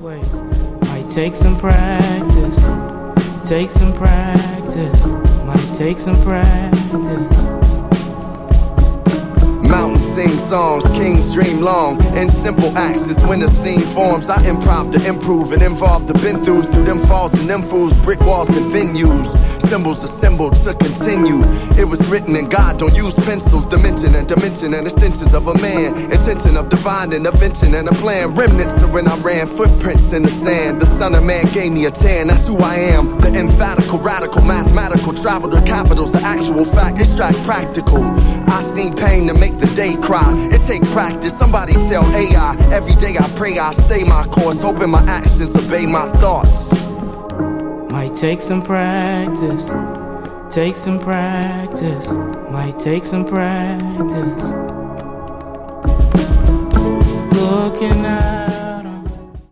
ways. Might take some practice. Take some practice. Might take some practice. Mountains sing songs, kings dream long. In simple acts is when the scene forms. I improv to improve and involve the been-throughs. Through them falls and them fools, brick walls and venues. Symbols assembled to continue. It was written in God, don't use pencils. Dimension and extensions of a man. Intention of divine intervention and a plan. Remnants of when I ran, footprints in the sand. The son of man gave me a tan, that's who I am. The emphatical, radical, mathematical. Travel to capitals, the actual fact, extract practical. I seen pain to make the day cry. It take practice, somebody tell AI. Every day I pray I stay my course, hoping my actions obey my thoughts. Might take some practice. Take some practice. Might take some practice. Looking at